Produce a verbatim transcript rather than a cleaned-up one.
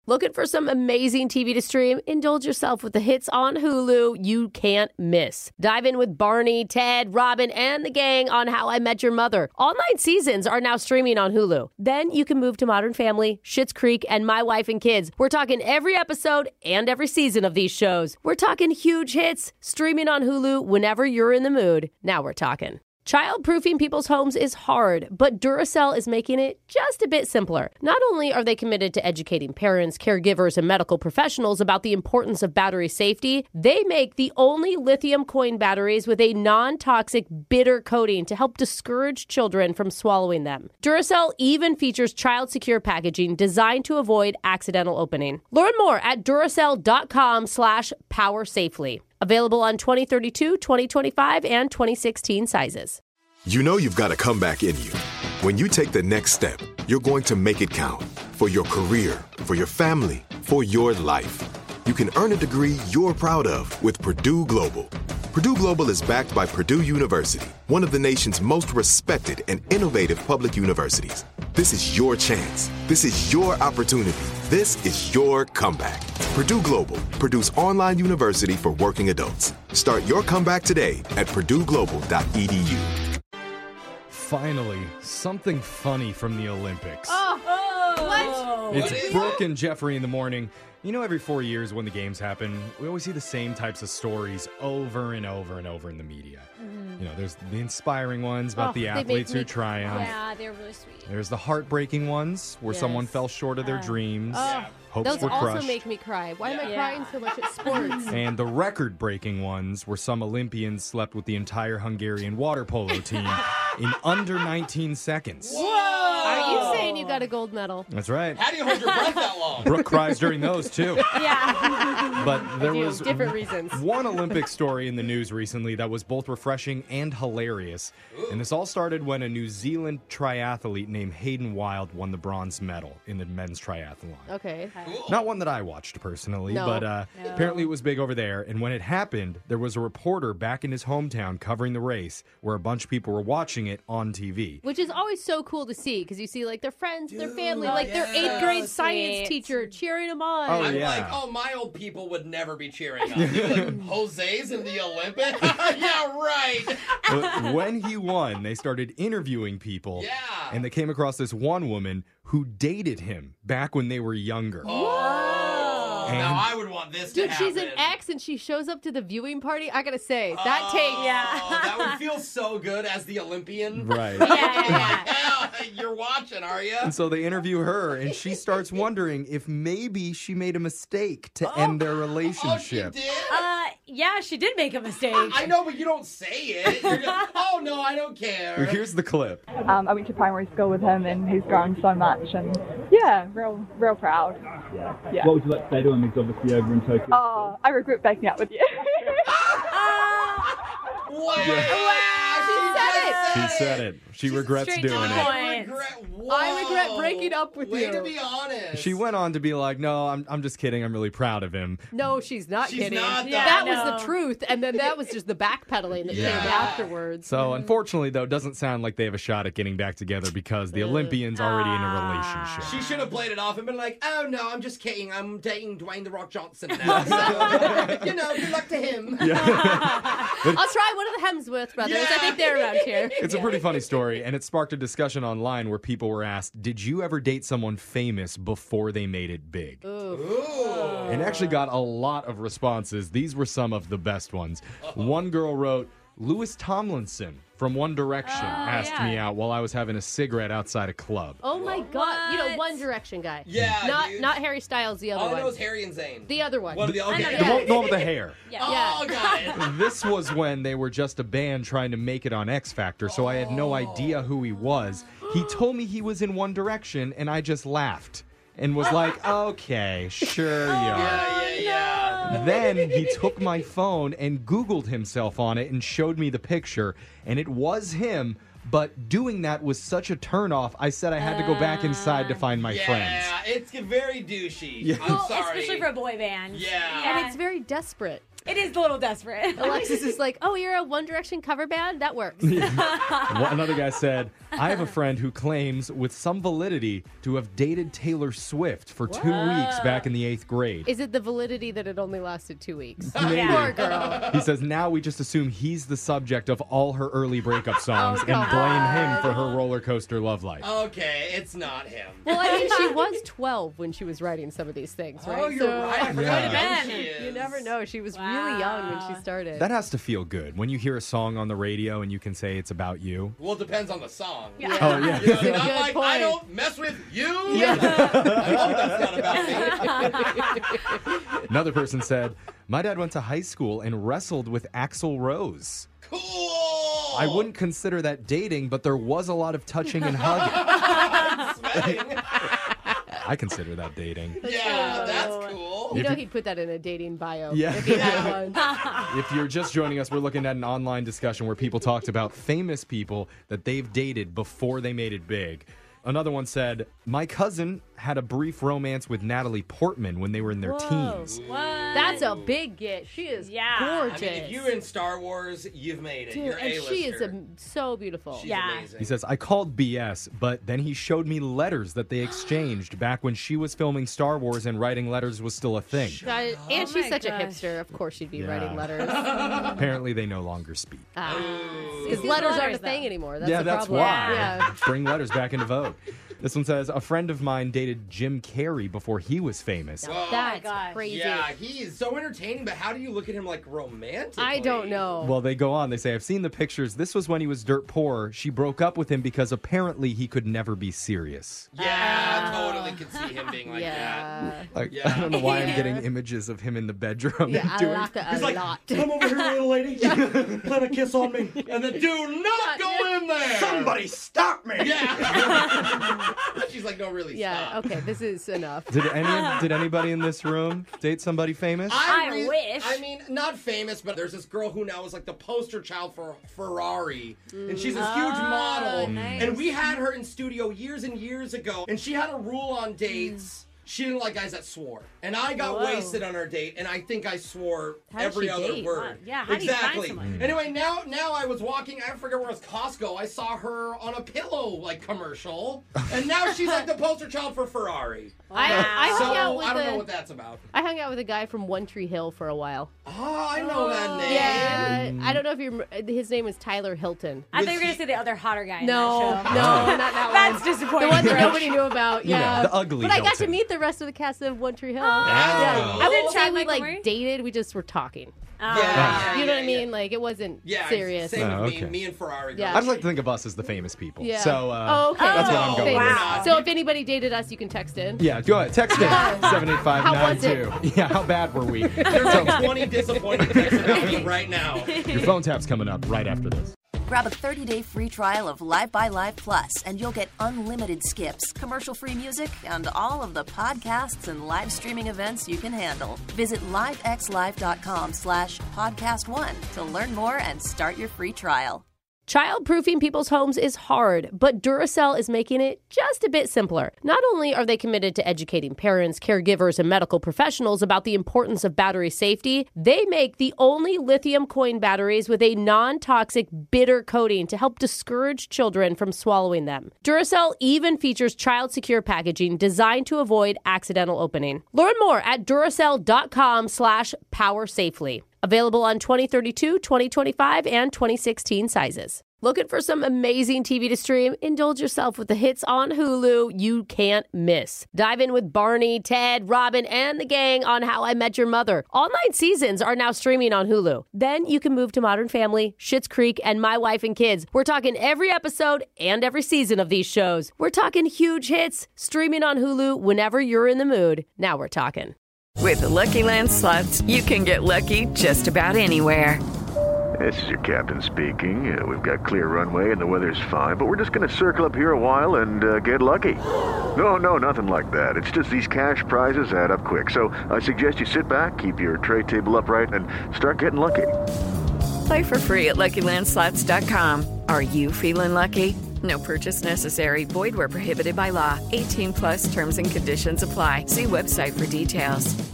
Looking for some amazing T V to stream? Indulge yourself with the hits on Hulu you can't miss. Dive in with Barney, Ted, Robin, and the gang on How I Met Your Mother. All nine seasons are now streaming on Hulu. Then you can move to Modern Family, Schitt's Creek, and My Wife and Kids. We're talking every episode and every season of these shows. We're talking huge hits, streaming on Hulu whenever you're in the mood. Now we're talking. Child-proofing people's homes is hard, but Duracell is making it just a bit simpler. Not only are they committed to educating parents, caregivers, and medical professionals about the importance of battery safety, they make the only lithium coin batteries with a non-toxic bitter coating to help discourage children from swallowing them. Duracell even features child-secure packaging designed to avoid accidental opening. Learn more at Duracell.com slash power safely. Available on twenty thirty-two, twenty twenty-five, and twenty sixteen sizes. You know you've got a comeback in you. When you take the next step, you're going to make it count. For your career, for your family, for your life. You can earn a degree you're proud of with Purdue Global. Purdue Global is backed by Purdue University, one of the nation's most respected and innovative public universities. This is your chance. This is your opportunity. This is your comeback. Purdue Global, Purdue's online university for working adults. Start your comeback today at purdue global dot e d u. Finally, something funny from the Olympics. Oh, oh. What? It's what Brooke and Jeffrey in the morning. You know, every four years when the games happen, we always see the same types of stories over and over and over in the media. Mm-hmm. You know, there's the inspiring ones about oh, the athletes me, who triumph. Yeah, they're really sweet. There's the heartbreaking ones where yes. someone fell short of their Uh, dreams. Oh. Hopes Those were also crushed. make me cry. Why am I Yeah. crying so much at sports? And the record-breaking ones where some Olympians slept with the entire Hungarian water polo team in under nineteen seconds. Are you saying you got a gold medal? That's right. How do you hold your breath that long? Brooke cries during those, too. Yeah. But there I do. was Different reasons. one Olympic story in the news recently that was both refreshing and hilarious. And this all started when a New Zealand triathlete named Hayden Wild won the bronze medal in the men's triathlon. Okay. Not one that I watched personally, No. but uh, No. apparently it was big over there. And when it happened, there was a reporter back in his hometown covering the race where a bunch of people were watching it on T V. Which is always so cool to see because you see like their friends, their family, Dude, like their yeah. eighth grade So science sweet. teacher cheering them on. Oh, I'm yeah. like, oh, my old people would never be cheering us. Like, Jose's in the Olympics? Yeah, right. But when he won, they started interviewing people. Yeah. And they came across this one woman who dated him back when they were younger. Oh, And- now I would want this Dude, to happen. she's an ex and she shows up to the viewing party. I gotta say, that Oh, takes. that would feel so good as the Olympian. Right. Yeah, yeah, yeah. Yeah, you're watching, are you? And so they interview her, and she starts wondering if maybe she made a mistake to end their Oh, she relationship. did? Uh, yeah, she did make a mistake. I know, but you don't say it. You're just, oh, no, I don't care. Here's the clip. Um, I went to primary school with him, and he's grown so much, and yeah, real, real proud. Yeah. Yeah. What would you like to say to him? He's obviously over in Tokyo. Oh, I regret breaking up with you. Wow. She She said it. She regrets straight doing to the it. point. I regret, I regret whoa. breaking up with Way you. to be honest. She went on to be like, no, I'm, I'm just kidding. I'm really proud of him. No, she's not She's kidding. not, though. that Yeah, was no. the truth, and then that was just the backpedaling that Yeah. came afterwards. So unfortunately, though, it doesn't sound like they have a shot at getting back together because the Olympian's already in a relationship. She should have played it off and been like, oh, no, I'm just kidding. I'm dating Dwayne The Rock Johnson now. So, you know, good luck to him. I'll try one of the Hemsworth brothers. Yeah. I think they're around here. It's a pretty funny story, and it sparked a discussion online where people were asked, did you ever date someone famous before they made it big? Ooh. And actually got a lot of responses. These were some of the best ones. One girl wrote, Louis Tomlinson from One Direction asked yeah. me out while I was having a cigarette outside a club. Oh my God! You know, What? One Direction guy. Yeah, Not dude. not Harry Styles. The other All I one. know is Harry and Zayn. The other one. One of the, I know okay. that. The one, the one with the hair. Yeah. Oh, got it. This was when they were just a band trying to make it on X Factor, so I had no idea who he was. He told me he was in One Direction, and I just laughed and was like, okay, sure you are. Yeah, yeah, yeah. Then he took my phone and Googled himself on it and showed me the picture, and it was him. But doing that was such a turnoff, I said I had to go back inside to find my yeah, friends. it's very douchey. Yeah. I'm Well, sorry. especially for a boy band. Yeah. And it's very desperate. It is a little desperate. Alexis is like, oh, you're a One Direction cover band? That works. One- Another guy said, I have a friend who claims with some validity to have dated Taylor Swift for two weeks back in the eighth grade. Is it the validity that it only lasted two weeks? Maybe. Poor girl. He says now we just assume he's the subject of all her early breakup songs Oh, and blame him for her roller coaster love life. Okay, it's not him. Well, I mean, she was twelve when she was writing some of these things, right? Oh, you're right. I forgot Yeah. how young Yeah. she is. You never know. She was really young when she started. That has to feel good when you hear a song on the radio and you can say it's about you. Well, it depends on the song. Yeah. Oh, yeah. You know, Good not like, point. I don't mess with you. I hope that's not about me. Another person said, my dad went to high school and wrestled with Axl Rose. Cool. I wouldn't consider that dating, but there was a lot of touching and hugging. Sweating. I consider that dating. Yeah, that's cool. You If know you- he'd put that in a dating bio. Yeah. If he had one. If you're just joining us, we're looking at an online discussion where people talked about famous people that they've dated before they made it big. Another one said, my cousin had a brief romance with Natalie Portman when they were in their teens. What? That's a big get. She is Yeah. gorgeous. I mean, if you're in Star Wars, you've made it. Dude, You're and A-lister. she is a, so beautiful. She's Yeah. amazing. He says, I called B S, but then he showed me letters that they exchanged back when she was filming Star Wars and writing letters was still a thing. God, and Oh she's my such a gosh. hipster. Of course she'd be Yeah. writing letters. Apparently they no longer speak. Because These letters aren't a letters, thing though. anymore. That's yeah, the that's problem. why. Yeah. Bring letters back into vogue. This one says, a friend of mine dated Jim Carrey before he was famous. Whoa. That's gosh. crazy. Yeah, he's so entertaining, but how do you look at him like romantically? I don't know. Well, they go on. They say, I've seen the pictures. This was when he was dirt poor. She broke up with him because apparently he could never be serious. Yeah, totally could see him being like that. yeah. Like, Yeah. I don't know why I'm getting images of him in the bedroom. Yeah, I doing- like it a He's like, lot. come over here, little lady. Plant a kiss on me. And then do not go in there. Somebody stop me. Yeah. She's like, no, really Yeah, stop. okay, this is enough. Did any did anybody in this room date somebody famous? I re- wish. I mean, not famous, but there's this girl who now is like the poster child for Ferrari. And she's this huge model. nice. And we had her in studio years and years ago. And she had a rule on dates. She didn't like guys that swore. And I got Whoa. wasted on our date, and I think I swore How did every she other date? word. Wow. Yeah, how do you find exactly. someone? Anyway, now now I was walking, I forget where it was, Costco. I saw her on a pillow like commercial. And now she's like the poster child for Ferrari. I, I So hung out with I don't a, know what that's about. I hung out with a guy from One Tree Hill for a while. Oh, I know that name. Yeah, I don't know if you. rem- His name was Tyler Hilton. I thought you were Was going he- to say the other hotter guy in No, no, that show. not that That's one. disappointing. The one that Rich. nobody knew about. You know, Yeah, the ugly But I got to Hilton. meet the rest of the cast of One Tree Hill. That's yeah, cool. I Other wouldn't say Chad we Michael like Murray? dated. We just were talking. Uh, Yeah. You know what I yeah, mean? Like it wasn't Yeah, serious. Same Oh, with okay. me, me and Ferrari. Yeah. I just like to think of us as the famous people. Yeah. So uh, oh, okay. that's what I'm Oh, going Famous. with. wow. So if anybody dated us, you can text in. Yeah, go ahead. Text in seven eight five nine two. Yeah, how bad were we? There's like twenty disappointing texts about me right now. Your phone tap's coming up right after this. Grab a thirty-day free trial of Live by Live Plus, and you'll get unlimited skips, commercial-free music, and all of the podcasts and live streaming events you can handle. Visit livexlive.com slash podcast one to learn more and start your free trial. Childproofing people's homes is hard, but Duracell is making it just a bit simpler. Not only are they committed to educating parents, caregivers, and medical professionals about the importance of battery safety, they make the only lithium coin batteries with a non-toxic bitter coating to help discourage children from swallowing them. Duracell even features child-secure packaging designed to avoid accidental opening. Learn more at Duracell.com slash power safely. Available on twenty thirty-two, twenty twenty-five, and twenty sixteen sizes. Looking for some amazing T V to stream? Indulge yourself with the hits on Hulu you can't miss. Dive in with Barney, Ted, Robin, and the gang on How I Met Your Mother. All nine seasons are now streaming on Hulu. Then you can move to Modern Family, Schitt's Creek, and My Wife and Kids. We're talking every episode and every season of these shows. We're talking huge hits, streaming on Hulu whenever you're in the mood. Now we're talking. With the Lucky Land Slots, you can get lucky just about anywhere. This is your captain speaking. Uh, we've got clear runway and the weather's fine, but we're just going to circle up here a while and uh, get lucky. No, no, nothing like that. It's just these cash prizes add up quick. So I suggest you sit back, keep your tray table upright, and start getting lucky. Play for free at Lucky Land Slots dot com. Are you feeling lucky? No purchase necessary. Void where prohibited by law. eighteen plus terms and conditions apply. See website for details.